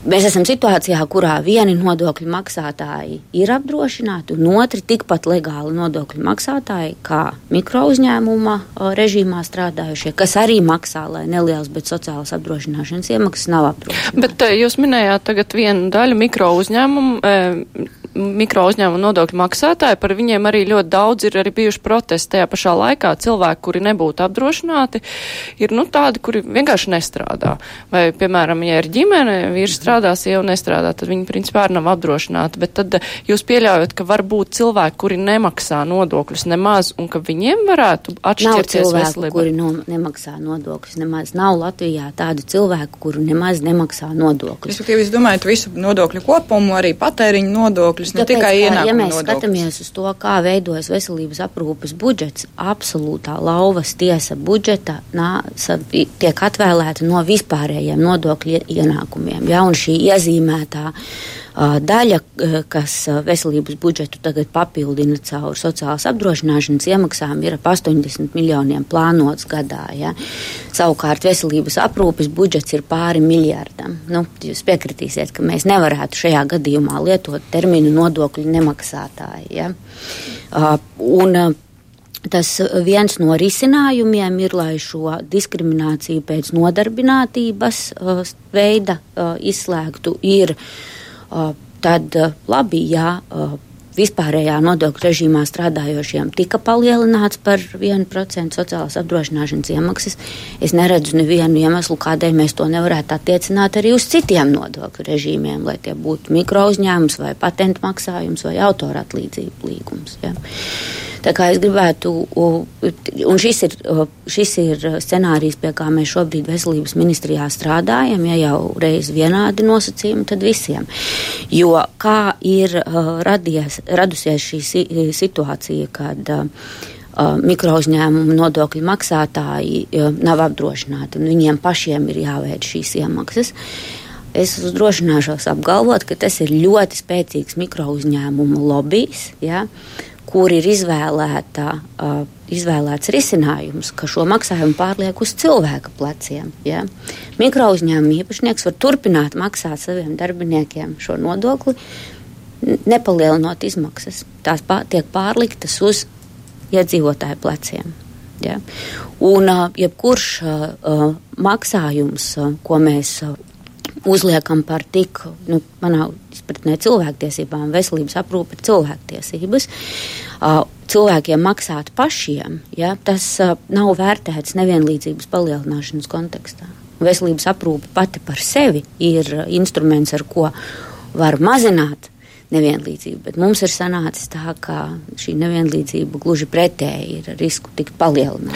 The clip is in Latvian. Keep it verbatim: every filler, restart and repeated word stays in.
Mēs esam situācijā, kurā vieni nodokļu maksātāji ir apdrošināti, un otri tikpat legāli nodokļu maksātāji, kā mikrouzņēmuma režīmā strādājušie, kas arī maksā, lai neliels, bet sociālas apdrošināšanas iemaksas nav apdrošināti. Bet jūs minējāt tagad vienu daļu mikrouzņēmumu, e, mikrouzņēmumu nodokļu maksātāji, par viņiem arī ļoti daudz ir arī bijuši protesti tajā pašā laikā. Cilvēki, kuri nebūtu apdrošināti, ir nu tādi, kuri vienkārši nestrādā. Vai, piemēram, ja ir ģimene, vīrs strādā, sieva nestrādā, tad viņi principā arī nav apdrošināti. Bet tad jūs pieļaujat, ka var būt cilvēki, kuri nemaksā nodokļus nemaz, un ka viņiem varētu atšķirties veselība? Nav cilvēku, kuri no, nemaksā nodokļus nemaz. Nav Latvijā tādu cilvēku, kuru nemaz nemaksā nodokļus. Es domāju, visu nodokļu kopumu, arī patēriņu nodokļus, ne Tāpēc, tikai ienākumu nodokļus. Ja mēs skatāmies uz to, kā veidojas veselības aprūpes budžets, absolūtā lauvas tiesa budžeta nā, tiek atvēlēta no vispārējiem nodokļu ienākumiem. Ja, un šī iezīmētā uh, daļa, uh, kas uh, veselības budžetu tagad papildina caur sociālas apdrošināšanas iemaksām, ir ap astoņdesmit miljoniem plānots gadā. Ja. Savukārt veselības aprūpes budžets ir pāri miljardam. Nu, jūs piekritīsiet, ka mēs nevarētu šajā gadījumā lietot terminu nodokļu nemaksātāji. Ja. Uh, un, uh, Tas viens no risinājumiem ir, lai šo diskrimināciju pēc nodarbinātības uh, veida uh, izslēgtu, ir uh, tad uh, labi, ja uh, vispārējā nodokļu režīmā strādājošiem tika palielināts par vienu procentu sociālās apdrošināšanas iemaksas. Es neredzu nevienu iemeslu, kādēļ mēs to nevarētu attiecināt arī uz citiem nodokļu režīmiem, lai tie būtu mikrouzņēmums vai patentu maksājums vai autora atlīdzību līgums. Ja. Tā kā es gribētu, un šis ir, šis ir scenārijs, pie kā mēs šobrīd veselības ministrijā strādājam, ja jau reiz vienādi nosacījumi, tad visiem. Jo kā ir radies, radusies šī situācija, kad mikrouzņēmumu nodokļu maksātāji nav apdrošināti, un viņiem pašiem ir jāveic šīs iemaksas. Es uzdrošināšos apgalvot, ka tas ir ļoti spēcīgs mikrouzņēmumu lobijs, ja, kur ir izvēlēta, uh, izvēlēts risinājums, ka šo maksājumu pārliek uz cilvēka pleciem. Ja? Mikrouzņēmuma īpašnieks var turpināt maksāt saviem darbiniekiem šo nodokli, nepalielinot izmaksas. Tās pār, tiek pārliktas uz iedzīvotāju pleciem. Ja? Un uh, jebkurš uh, maksājums, uh, ko mēs uh, uzliekam par tik, nu, manā izpratnē cilvēktiesībām, veselības aprūpe ir cilvēktiesības, uh, cilvēkiem maksāt pašiem, ja, tas uh, nav vērtēts nevienlīdzības palielināšanas kontekstā. Veselības aprūpe pati par sevi ir uh, instruments, ar ko var mazināt nevienlīdzību, bet mums ir sanācis tā, ka šī nevienlīdzība gluži pretēji ir risku tikt palielināt.